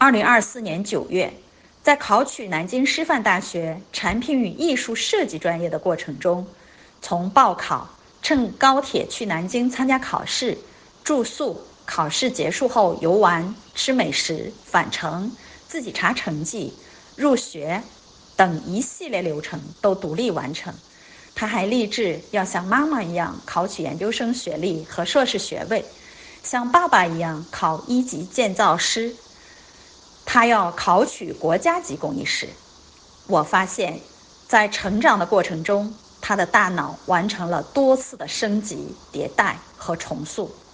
2024年9月，在考取南京师范大学产品与艺术设计专业的过程中，从报考、乘高铁去南京参加考试、住宿、考试结束后游玩、吃美食、返程、自己查成绩、入学等一系列流程都独立完成。他还立志要像妈妈一样考取研究生学历和硕士学位，像爸爸一样考1级建造师。他要考取国家级工艺师。我发现，在成长的过程中，他的大脑完成了多次的升级、迭代和重塑。